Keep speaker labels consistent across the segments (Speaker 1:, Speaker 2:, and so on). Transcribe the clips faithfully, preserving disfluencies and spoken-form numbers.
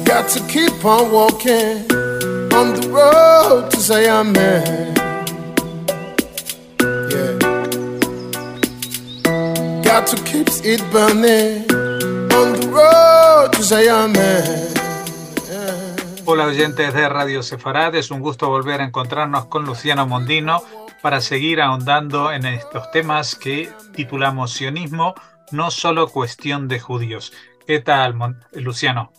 Speaker 1: Got to keep on walking on the road to Zion, man. Yeah. Got to keep it burning on the road to Zion, man. Yeah.
Speaker 2: Hola oyentes de Radio Sefarad, es un gusto volver a encontrarnos con Luciano Mondino para seguir ahondando en estos temas que titulamos Sionismo, no solo cuestión de judíos. ¿Qué tal, Mon- Luciano?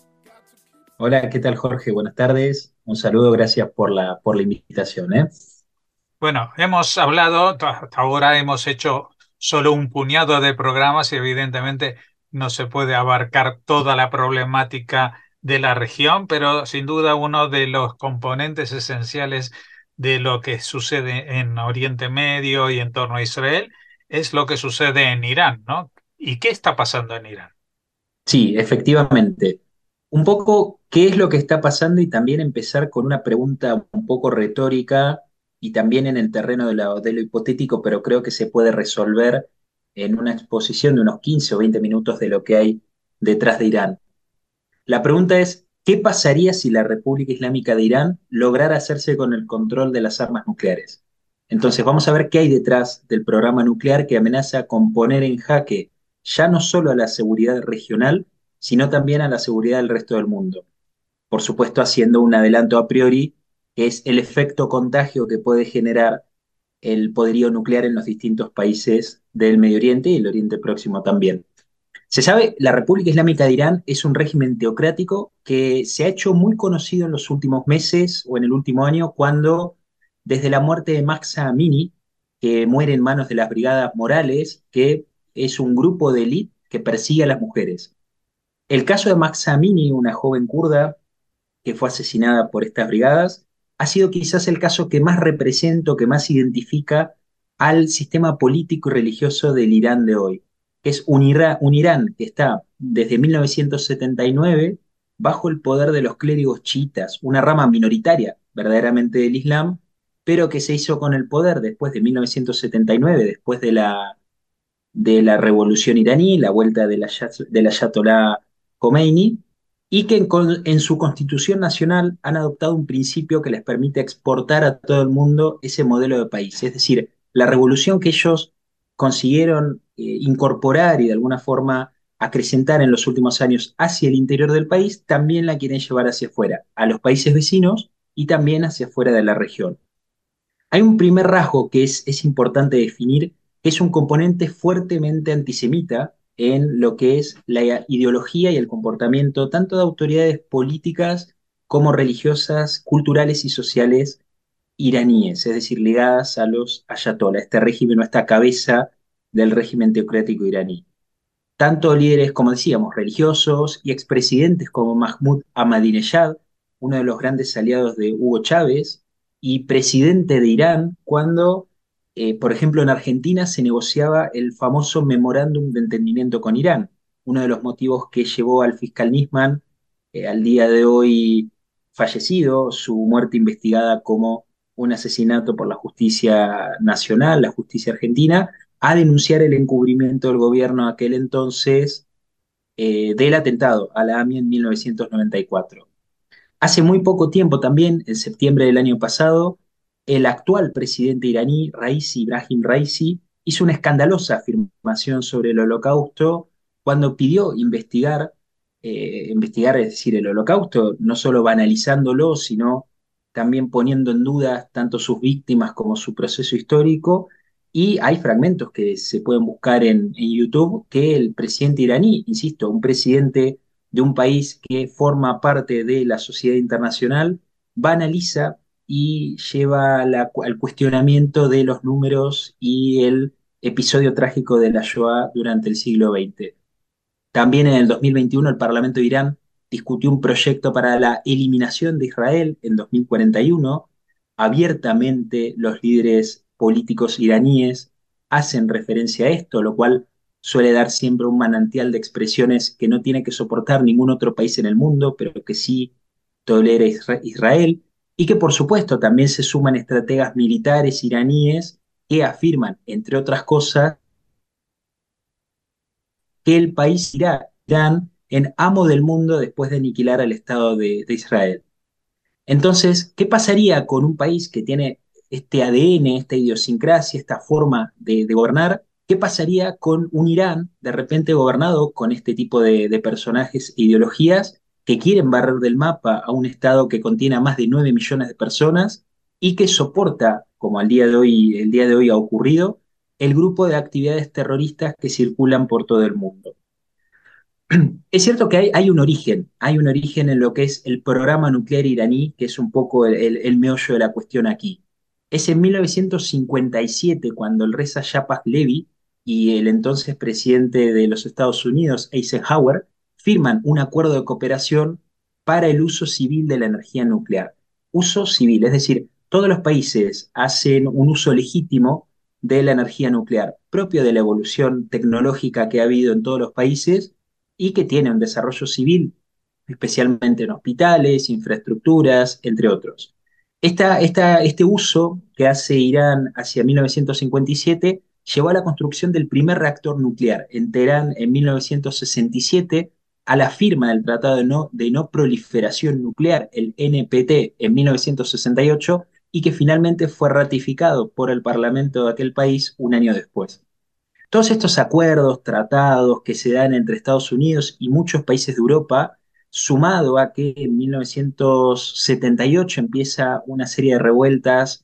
Speaker 3: Hola, ¿qué tal, Jorge? Buenas tardes. Un saludo, gracias por la, por la invitación, ¿eh?
Speaker 2: Bueno, hemos hablado, hasta ahora hemos hecho solo un puñado de programas y evidentemente no se puede abarcar toda la problemática de la región, pero sin duda uno de los componentes esenciales de lo que sucede en Oriente Medio y en torno a Israel es lo que sucede en Irán, ¿no? ¿Y qué está pasando en Irán?
Speaker 3: Sí, efectivamente. Un poco, ¿qué es lo que está pasando? Y también empezar con una pregunta un poco retórica y también en el terreno de, la- de lo hipotético, pero creo que se puede resolver en una exposición de unos quince o veinte minutos de lo que hay detrás de Irán. La pregunta es, ¿qué pasaría si la República Islámica de Irán lograra hacerse con el control de las armas nucleares? Entonces, vamos a ver qué hay detrás del programa nuclear que amenaza con poner en jaque ya no solo a la seguridad regional, sino también a la seguridad del resto del mundo. Por supuesto, haciendo un adelanto a priori, que es el efecto contagio que puede generar el poderío nuclear en los distintos países del Medio Oriente y el Oriente Próximo también. Se sabe, la República Islámica de Irán es un régimen teocrático que se ha hecho muy conocido en los últimos meses o en el último año cuando, desde la muerte de Mahsa Amini, que muere en manos de las Brigadas Morales, que es un grupo de élite que persigue a las mujeres. El caso de Mahsa Amini, una joven kurda que fue asesinada por estas brigadas, ha sido quizás el caso que más representa, que más identifica al sistema político y religioso del Irán de hoy, que es un, Ira- un Irán que está desde mil novecientos setenta y nueve bajo el poder de los clérigos chiitas, una rama minoritaria verdaderamente del Islam, pero que se hizo con el poder después de mil novecientos setenta y nueve, después de la, de la revolución iraní, la vuelta del ayat- del ayatolá Khomeini, y que en, con- en su constitución nacional han adoptado un principio que les permite exportar a todo el mundo ese modelo de país. Es decir, la revolución que ellos consiguieron eh, incorporar y de alguna forma acrecentar en los últimos años hacia el interior del país, también la quieren llevar hacia afuera, a los países vecinos y también hacia afuera de la región. Hay un primer rasgo que es, es importante definir, que es un componente fuertemente antisemita en lo que es la ideología y el comportamiento tanto de autoridades políticas como religiosas, culturales y sociales iraníes, es decir, ligadas a los ayatollah, este régimen o esta cabeza del régimen teocrático iraní. Tanto líderes, como decíamos, religiosos y expresidentes como Mahmoud Ahmadinejad, uno de los grandes aliados de Hugo Chávez, y presidente de Irán, cuando, eh, por ejemplo, en Argentina se negociaba el famoso memorándum de entendimiento con Irán, uno de los motivos que llevó al fiscal Nisman, eh, al día de hoy fallecido, su muerte investigada como un asesinato por la justicia nacional, la justicia argentina, a denunciar el encubrimiento del gobierno aquel entonces eh, del atentado a la A M I en mil novecientos noventa y cuatro. Hace muy poco tiempo también, en septiembre del año pasado, el actual presidente iraní, Raisi, Ibrahim Raisi, hizo una escandalosa afirmación sobre el holocausto cuando pidió investigar, eh, investigar, es decir, el holocausto, no solo banalizándolo, sino también poniendo en duda tanto sus víctimas como su proceso histórico. Y hay fragmentos que se pueden buscar en, en YouTube que el presidente iraní, insisto, un presidente de un país que forma parte de la sociedad internacional, banaliza y lleva la- al cuestionamiento de los números y el episodio trágico de la Shoah durante el siglo veinte. También en el dos mil veintiuno el Parlamento de Irán discutió un proyecto para la eliminación de Israel en dos mil cuarenta y uno. Abiertamente los líderes políticos iraníes hacen referencia a esto, lo cual suele dar siempre un manantial de expresiones que no tiene que soportar ningún otro país en el mundo, pero que sí tolera Isra- Israel, y que por supuesto también se suman estrategas militares iraníes que afirman, entre otras cosas, que el país Irán en amo del mundo después de aniquilar al Estado de, de Israel. Entonces, ¿qué pasaría con un país que tiene este A D N, esta idiosincrasia, esta forma de, de gobernar? ¿Qué pasaría con un Irán de repente gobernado con este tipo de, de personajes e ideologías que quieren barrer del mapa a un Estado que contiene a más de nueve millones de personas y que soporta, como al día de hoy, el día de hoy ha ocurrido, el grupo de actividades terroristas que circulan por todo el mundo? Es cierto que hay, hay un origen, hay un origen en lo que es el programa nuclear iraní, que es un poco el, el- el meollo de la cuestión aquí. Es en mil novecientos cincuenta y siete cuando el Reza Shah Pahlavi y el entonces presidente de los Estados Unidos, Eisenhower, firman un acuerdo de cooperación para el uso civil de la energía nuclear. Uso civil, es decir, todos los países hacen un uso legítimo de la energía nuclear, propio de la evolución tecnológica que ha habido en todos los países y que tiene un desarrollo civil, especialmente en hospitales, infraestructuras, entre otros. Esta, esta, este uso que hace Irán hacia mil novecientos cincuenta y siete llevó a la construcción del primer reactor nuclear en Teherán en mil novecientos sesenta y siete, a la firma del Tratado de No, de no Proliferación Nuclear, el N P T, en mil novecientos sesenta y ocho, y que finalmente fue ratificado por el Parlamento de aquel país un año después. Todos estos acuerdos, tratados que se dan entre Estados Unidos y muchos países de Europa, sumado a que en mil novecientos setenta y ocho empieza una serie de revueltas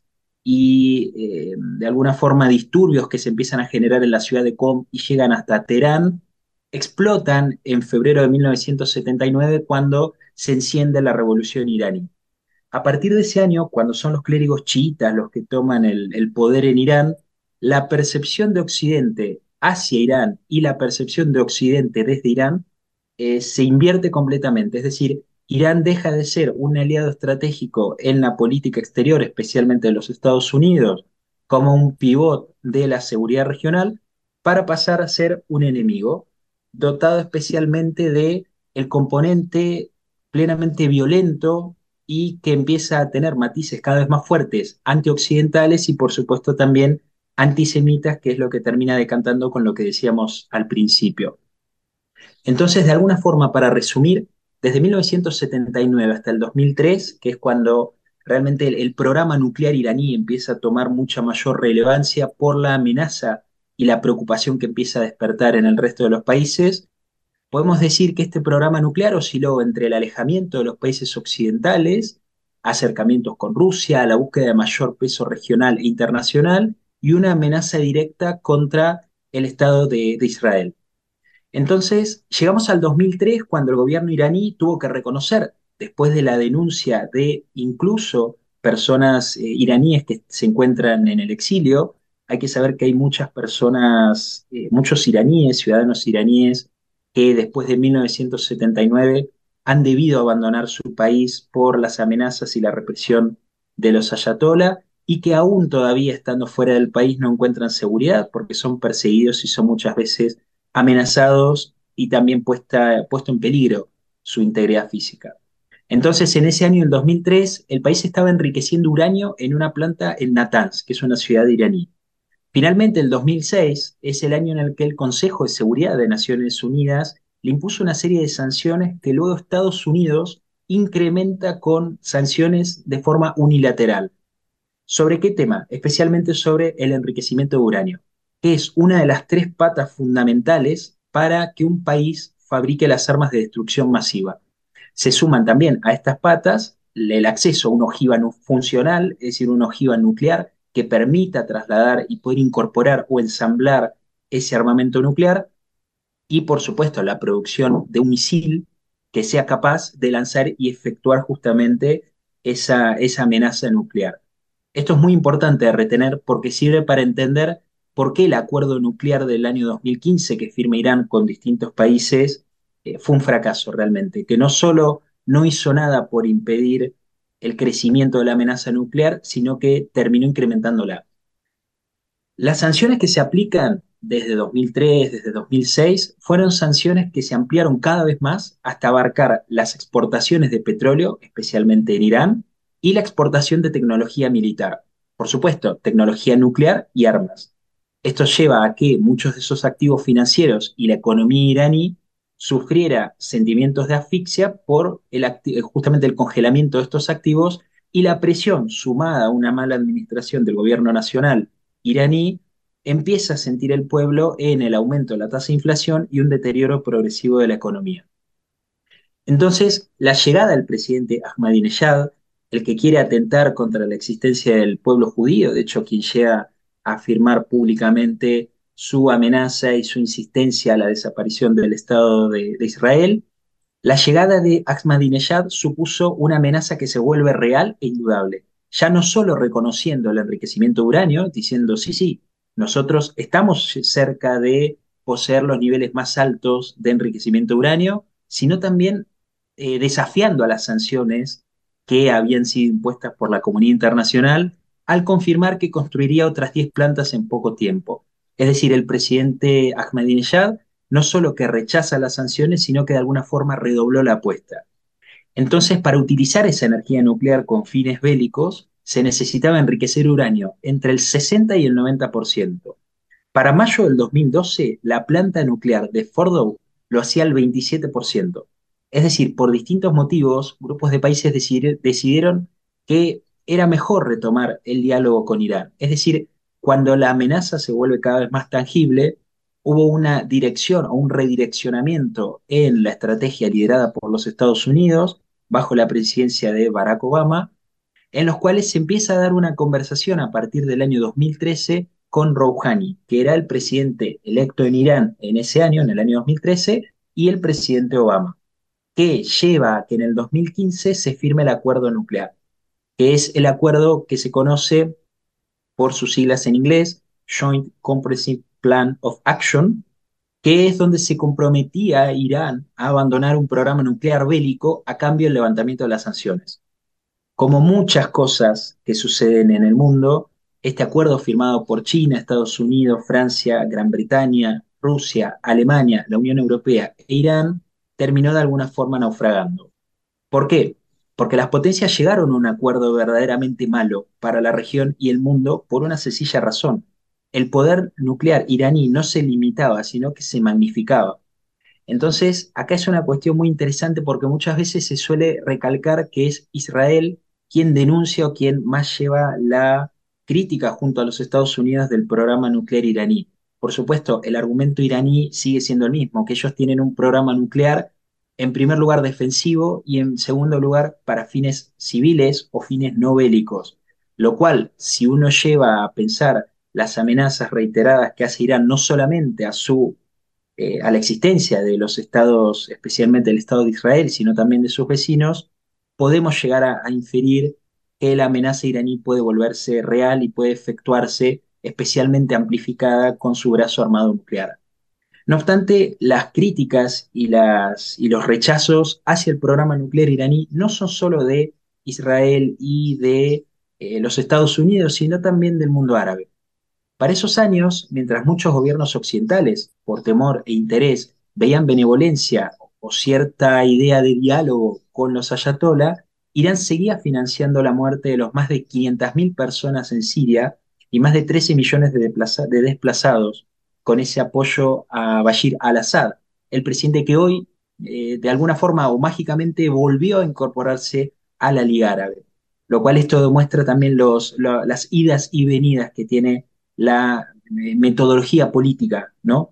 Speaker 3: y eh, de alguna forma disturbios que se empiezan a generar en la ciudad de Qom y llegan hasta Teherán, explotan en febrero de mil novecientos setenta y nueve cuando se enciende la revolución iraní. A partir de ese año, cuando son los clérigos chiitas los que toman el, el poder en Irán, la percepción de Occidente hacia Irán y la percepción de Occidente desde Irán eh, se invierte completamente. Es decir, Irán deja de ser un aliado estratégico en la política exterior, especialmente de los Estados Unidos, como un pivot de la seguridad regional, para pasar a ser un enemigo, dotado especialmente de el componente plenamente violento y que empieza a tener matices cada vez más fuertes antioccidentales y por supuesto también antisemitas, que es lo que termina decantando con lo que decíamos al principio. Entonces, de alguna forma, para resumir, desde mil novecientos setenta y nueve hasta el dos mil tres, que es cuando realmente el, el programa nuclear iraní empieza a tomar mucha mayor relevancia por la amenaza y la preocupación que empieza a despertar en el resto de los países, podemos decir que este programa nuclear osciló entre el alejamiento de los países occidentales, acercamientos con Rusia, la búsqueda de mayor peso regional e internacional y una amenaza directa contra el Estado de, de Israel. Entonces, llegamos al dos mil tres cuando el gobierno iraní tuvo que reconocer, después de la denuncia de incluso personas eh, iraníes que se encuentran en el exilio, hay que saber que hay muchas personas, eh, muchos iraníes, ciudadanos iraníes, que después de mil novecientos setenta y nueve han debido abandonar su país por las amenazas y la represión de los ayatolá y que aún todavía estando fuera del país no encuentran seguridad porque son perseguidos y son muchas veces amenazados y también puesta, puesto en peligro su integridad física. Entonces, en ese año, en dos mil tres, el país estaba enriqueciendo uranio en una planta en Natanz, que es una ciudad iraní. Finalmente, el dos mil seis es el año en el que el Consejo de Seguridad de Naciones Unidas le impuso una serie de sanciones que luego Estados Unidos incrementa con sanciones de forma unilateral. ¿Sobre qué tema? Especialmente sobre el enriquecimiento de uranio, que es una de las tres patas fundamentales para que un país fabrique las armas de destrucción masiva. Se suman también a estas patas el acceso a una ojiva funcional, es decir, una ojiva nuclear que permita trasladar y poder incorporar o ensamblar ese armamento nuclear, y por supuesto la producción de un misil que sea capaz de lanzar y efectuar justamente esa, esa amenaza nuclear. Esto es muy importante de retener porque sirve para entender por qué el acuerdo nuclear del año dos mil quince que firma Irán con distintos países eh, fue un fracaso realmente, que no solo no hizo nada por impedir el crecimiento de la amenaza nuclear, sino que terminó incrementándola. Las sanciones que se aplican desde dos mil tres, desde dos mil seis, fueron sanciones que se ampliaron cada vez más hasta abarcar las exportaciones de petróleo, especialmente en Irán, y la exportación de tecnología militar. Por supuesto, tecnología nuclear y armas. Esto lleva a que muchos de esos activos financieros y la economía iraní sufriera sentimientos de asfixia por el acti- justamente el congelamiento de estos activos y la presión sumada a una mala administración del gobierno nacional iraní empieza a sentir el pueblo en el aumento de la tasa de inflación y un deterioro progresivo de la economía. Entonces, la llegada del presidente Ahmadinejad, el que quiere atentar contra la existencia del pueblo judío, de hecho, quien llega a afirmar públicamente su amenaza y su insistencia a la desaparición del Estado de, de Israel, la llegada de Ahmadinejad supuso una amenaza que se vuelve real e indudable, ya no solo reconociendo el enriquecimiento de uranio, diciendo, sí, sí, nosotros estamos cerca de poseer los niveles más altos de enriquecimiento de uranio, sino también eh, desafiando a las sanciones que habían sido impuestas por la comunidad internacional al confirmar que construiría otras diez plantas en poco tiempo. Es decir, el presidente Ahmadinejad no solo que rechaza las sanciones, sino que de alguna forma redobló la apuesta. Entonces, para utilizar esa energía nuclear con fines bélicos, se necesitaba enriquecer uranio entre el sesenta y el noventa por ciento. Para mayo del dos mil doce, la planta nuclear de Fordow lo hacía al veintisiete por ciento. Es decir, por distintos motivos, grupos de países decidir- decidieron que era mejor retomar el diálogo con Irán. Es decir, cuando la amenaza se vuelve cada vez más tangible, hubo una dirección o un redireccionamiento en la estrategia liderada por los Estados Unidos bajo la presidencia de Barack Obama, en los cuales se empieza a dar una conversación a partir del año dos mil trece con Rouhani, que era el presidente electo en Irán en ese año, en el año dos mil trece, y el presidente Obama, que lleva a que en el dos mil quince se firme el acuerdo nuclear, que es el acuerdo que se conoce por sus siglas en inglés, Joint Comprehensive Plan of Action, que es donde se comprometía Irán a abandonar un programa nuclear bélico a cambio del levantamiento de las sanciones. Como muchas cosas que suceden en el mundo, este acuerdo firmado por China, Estados Unidos, Francia, Gran Bretaña, Rusia, Alemania, la Unión Europea e Irán terminó de alguna forma naufragando. ¿Por qué? Porque las potencias llegaron a un acuerdo verdaderamente malo para la región y el mundo por una sencilla razón. El poder nuclear iraní no se limitaba, sino que se magnificaba. Entonces, acá es una cuestión muy interesante porque muchas veces se suele recalcar que es Israel quien denuncia o quien más lleva la crítica junto a los Estados Unidos del programa nuclear iraní. Por supuesto, el argumento iraní sigue siendo el mismo, que ellos tienen un programa nuclear en primer lugar defensivo y en segundo lugar para fines civiles o fines no bélicos. Lo cual, si uno lleva a pensar las amenazas reiteradas que hace Irán no solamente a su eh, a la existencia de los estados, especialmente el Estado de Israel, sino también de sus vecinos, podemos llegar a, a inferir que la amenaza iraní puede volverse real y puede efectuarse especialmente amplificada con su brazo armado nuclear. No obstante, las críticas y, las, y los rechazos hacia el programa nuclear iraní no son solo de Israel y de eh, los Estados Unidos, sino también del mundo árabe. Para esos años, mientras muchos gobiernos occidentales, por temor e interés, veían benevolencia o cierta idea de diálogo con los ayatolá, Irán seguía financiando la muerte de los más de quinientas mil personas en Siria y más de trece millones de, desplaza- de desplazados con ese apoyo a Bashir al-Assad, el presidente que hoy, eh, de alguna forma o mágicamente, volvió a incorporarse a la Liga Árabe. Lo cual esto demuestra también los, lo- las idas y venidas que tiene la eh, metodología política, ¿no?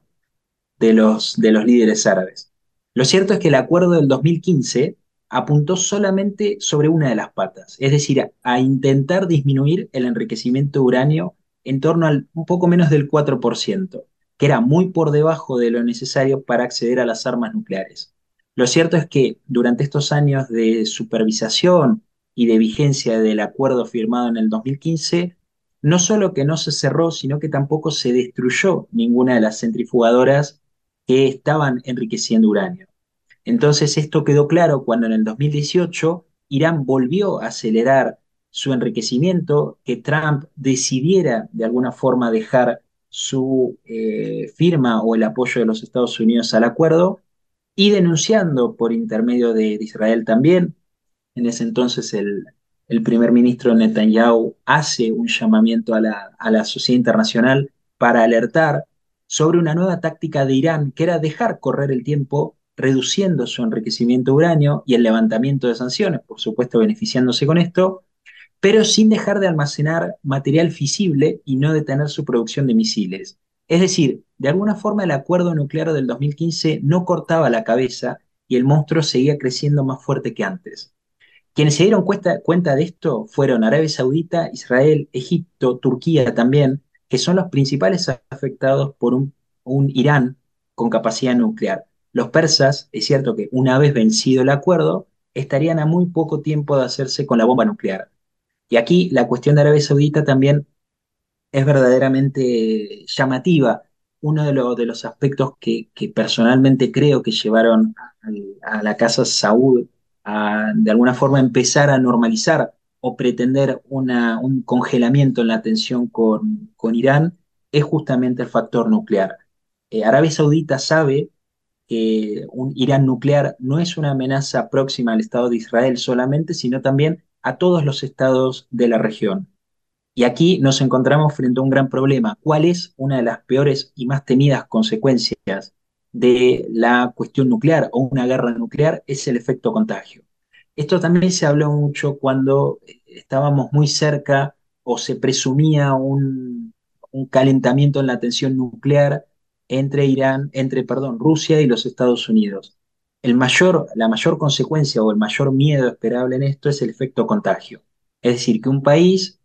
Speaker 3: de los, de los líderes árabes. Lo cierto es que el acuerdo del dos mil quince apuntó solamente sobre una de las patas, es decir, a, a intentar disminuir el enriquecimiento de uranio en torno al un poco menos del cuatro por ciento, que era muy por debajo de lo necesario para acceder a las armas nucleares. Lo cierto es que durante estos años de supervisación y de vigencia del acuerdo firmado en el dos mil quince, no solo que no se cerró, sino que tampoco se destruyó ninguna de las centrifugadoras que estaban enriqueciendo uranio. Entonces esto quedó claro cuando en el dos mil dieciocho Irán volvió a acelerar su enriquecimiento, que Trump decidiera de alguna forma dejar su eh, firma o el apoyo de los Estados Unidos al acuerdo y denunciando por intermedio de, de Israel también. En ese entonces el, el primer ministro Netanyahu hace un llamamiento a la, a la sociedad internacional para alertar sobre una nueva táctica de Irán, que era dejar correr el tiempo reduciendo su enriquecimiento de uranio y el levantamiento de sanciones, por supuesto beneficiándose con esto, pero sin dejar de almacenar material fisible y no detener su producción de misiles. Es decir, de alguna forma el acuerdo nuclear del dos mil quince no cortaba la cabeza y el monstruo seguía creciendo más fuerte que antes. Quienes se dieron cuenta, cuenta de esto fueron Arabia Saudita, Israel, Egipto, Turquía también, que son los principales afectados por un, un Irán con capacidad nuclear. Los persas, es cierto que una vez vencido el acuerdo, estarían a muy poco tiempo de hacerse con la bomba nuclear. Y aquí la cuestión de Arabia Saudita también es verdaderamente llamativa. Uno de, lo- de los aspectos que, que personalmente creo que llevaron al- a la Casa Saud a de alguna forma empezar a normalizar o pretender una- un congelamiento en la tensión con, con Irán es justamente el factor nuclear. Eh, Arabia Saudita sabe que un Irán nuclear no es una amenaza próxima al Estado de Israel solamente, sino también a todos los estados de la región. Y aquí nos encontramos frente a un gran problema. ¿Cuál es una de las peores y más temidas consecuencias de la cuestión nuclear o una guerra nuclear? Es el efecto contagio. Esto también se habló mucho cuando estábamos muy cerca o se presumía un, un calentamiento en la tensión nuclear entre Irán, entre, perdón, Rusia y los Estados Unidos. El mayor, la mayor consecuencia o el mayor miedo esperable en esto es el efecto contagio. Es decir, que un país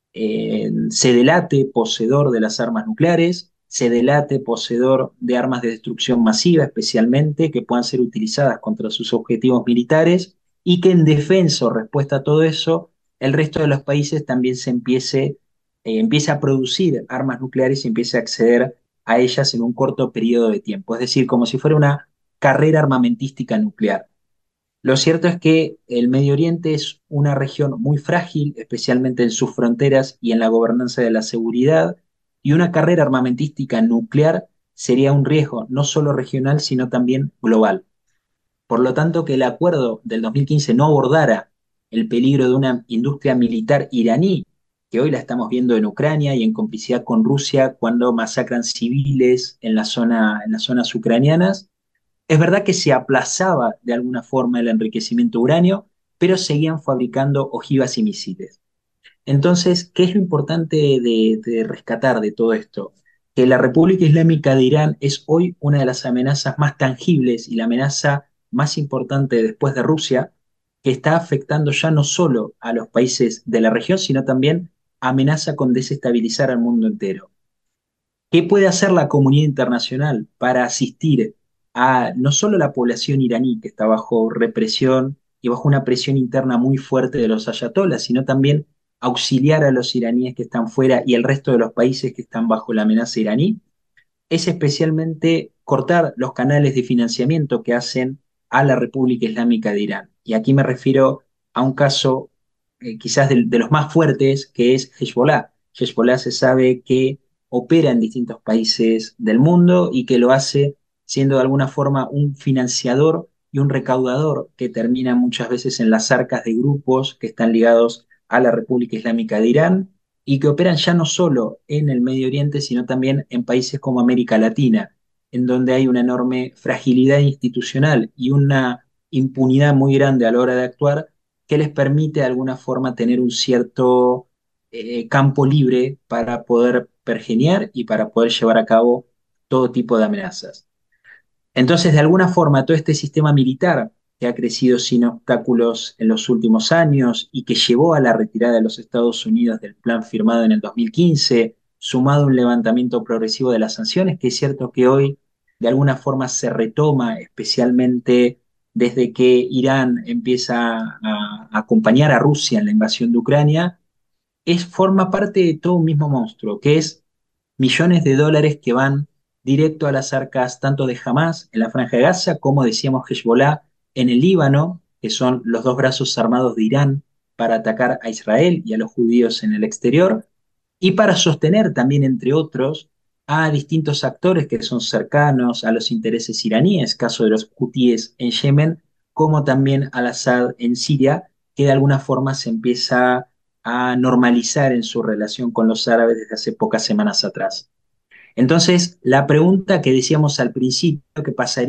Speaker 3: eh, se delate poseedor de las armas nucleares, se delate poseedor de armas de destrucción masiva, especialmente que puedan ser utilizadas contra sus objetivos militares, y que en defensa o respuesta a todo eso, el resto de los países también se empiece, eh, empiece a producir armas nucleares y empiece a acceder a ellas en un corto periodo de tiempo. Es decir, como si fuera una carrera armamentística nuclear. Lo cierto es que el Medio Oriente es una región muy frágil, especialmente en sus fronteras y en la gobernanza de la seguridad, y una carrera armamentística nuclear sería un riesgo no solo regional, sino también global. Por lo tanto, que el acuerdo del dos mil quince no abordara el peligro de una industria militar iraní, que hoy la estamos viendo en Ucrania y en complicidad con Rusia cuando masacran civiles en la zona, en las zonas ucranianas, es verdad que se aplazaba de alguna forma el enriquecimiento de uranio, pero seguían fabricando ojivas y misiles. Entonces, ¿qué es lo importante de, de rescatar de todo esto? Que la República Islámica de Irán es hoy una de las amenazas más tangibles y la amenaza más importante después de Rusia, que está afectando ya no solo a los países de la región, sino también amenaza con desestabilizar al mundo entero. ¿Qué puede hacer la comunidad internacional para asistir a no solo la población iraní, que está bajo represión y bajo una presión interna muy fuerte de los ayatolás, sino también auxiliar a los iraníes que están fuera y el resto de los países que están bajo la amenaza iraní? Es especialmente cortar los canales de financiamiento que hacen a la República Islámica de Irán. Y aquí me refiero a un caso eh, quizás de, de los más fuertes, que es Hezbollah. Hezbollah se sabe que opera en distintos países del mundo y que lo hace siendo de alguna forma un financiador y un recaudador que termina muchas veces en las arcas de grupos que están ligados a la República Islámica de Irán y que operan ya no solo en el Medio Oriente, sino también en países como América Latina, en donde hay una enorme fragilidad institucional y una impunidad muy grande a la hora de actuar que les permite de alguna forma tener un cierto eh, campo libre para poder pergeniar y para poder llevar a cabo todo tipo de amenazas. Entonces, de alguna forma, todo este sistema militar que ha crecido sin obstáculos en los últimos años y que llevó a la retirada de los Estados Unidos del plan firmado en el dos mil quince, sumado a un levantamiento progresivo de las sanciones, que es cierto que hoy de alguna forma se retoma, especialmente desde que Irán empieza a, a acompañar a Rusia en la invasión de Ucrania, es, forma parte de todo un mismo monstruo, que es millones de dólares que van directo a las arcas tanto de Hamas en la Franja de Gaza, como decíamos Hezbollah en el Líbano, que son los dos brazos armados de Irán para atacar a Israel y a los judíos en el exterior, y para sostener también, entre otros, a distintos actores que son cercanos a los intereses iraníes, caso de los hutíes en Yemen, como también al-Assad en Siria, que de alguna forma se empieza a normalizar en su relación con los árabes desde hace pocas semanas atrás. Entonces, la pregunta que decíamos al principio, ¿qué pasaría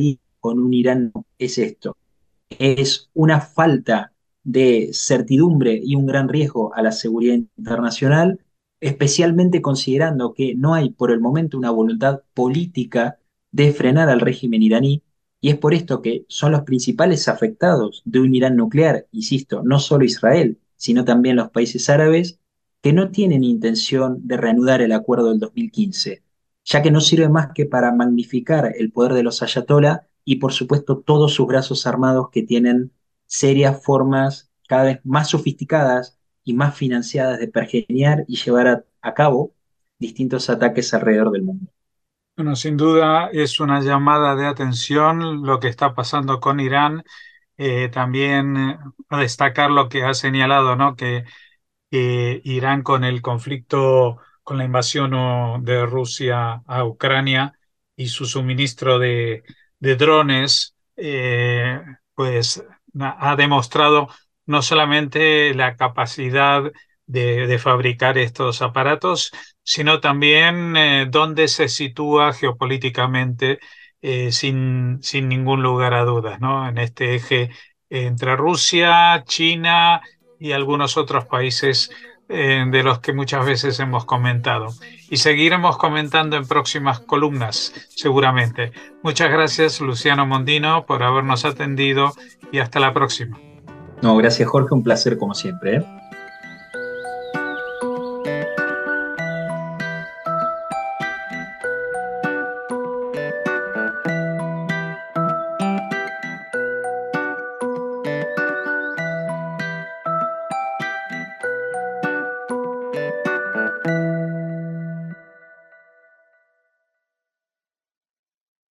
Speaker 3: con un Irán es esto. Es una falta de certidumbre y un gran riesgo a la seguridad internacional, especialmente considerando que no hay por el momento una voluntad política de frenar al régimen iraní, y es por esto que son los principales afectados de un Irán nuclear, insisto, no solo Israel, sino también los países árabes, que no tienen intención de reanudar el acuerdo del dos mil quince, ya que no sirve más que para magnificar el poder de los ayatolá y por supuesto todos sus brazos armados que tienen serias formas cada vez más sofisticadas y más financiadas de pergeñar y llevar a, a cabo distintos ataques alrededor del mundo.
Speaker 2: Bueno, sin duda es una llamada de atención lo que está pasando con Irán. Eh, también eh, a destacar lo que ha señalado, ¿no? Que eh, Irán con el conflicto, con la invasión o, de Rusia a Ucrania y su suministro de, de drones, eh, pues ha demostrado no solamente la capacidad de, de fabricar estos aparatos, sino también eh, dónde se sitúa geopolíticamente, eh, sin, sin ningún lugar a dudas, ¿no? En este eje entre Rusia, China y algunos otros países eh, de los que muchas veces hemos comentado. Y seguiremos comentando en próximas columnas, seguramente. Muchas gracias, Luciano Mondino, por habernos atendido y hasta la próxima.
Speaker 3: No, gracias Jorge, un placer como siempre, ¿eh?